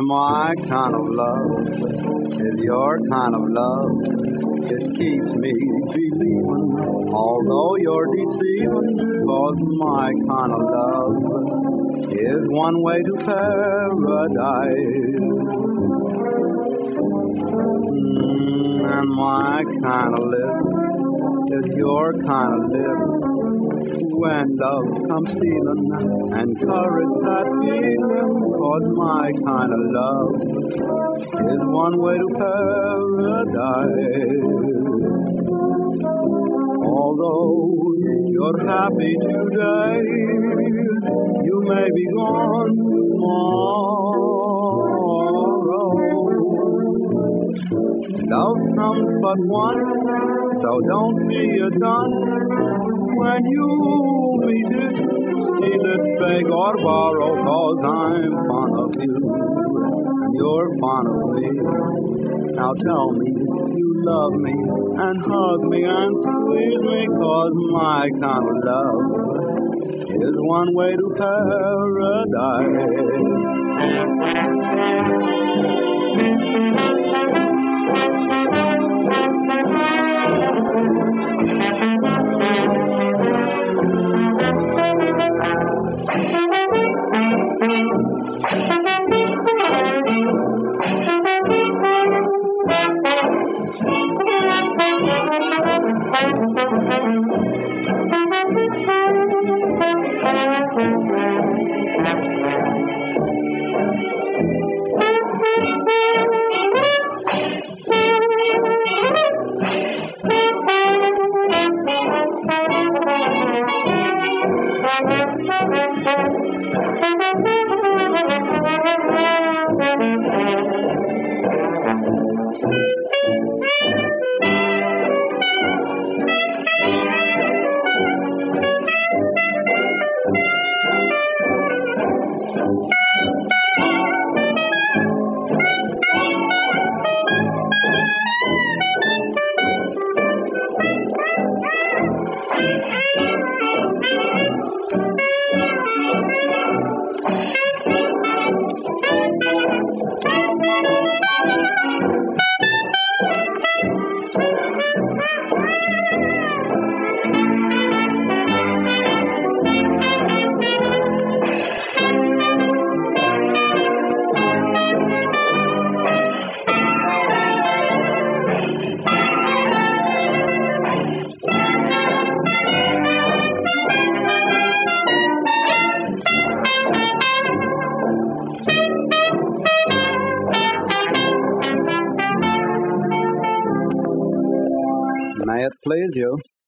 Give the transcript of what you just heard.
my kind of love is your kind of love. It keeps me believing, although you're deceiving, 'cause my kind of love is one way to paradise. And my kind of lips is your kind of lips. When love comes stealing and courage that feeling, 'cause my kind of love is one way to paradise. Although you're happy today, you may be gone tomorrow. Love comes but once, so don't be a dunce. When you meet it, steal it, beg or borrow, 'cause I'm fond of you and you're fond of me. Now tell me you love me and hug me and squeeze me, 'cause my kind of love is one way to paradise. May it please you.